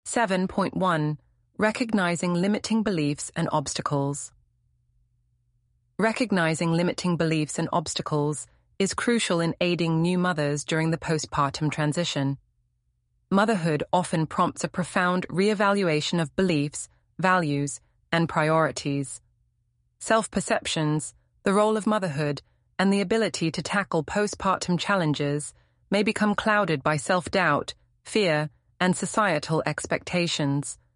7.1 Recognizing limiting beliefs and obstacles. Recognizing limiting beliefs and obstacles is crucial in aiding new mothers during the postpartum transition. Motherhood often prompts a profound reevaluation of beliefs, values, and priorities. Self-perceptions, the role of motherhood, and the ability to tackle postpartum challenges may become clouded by self-doubt, fear, and societal expectations.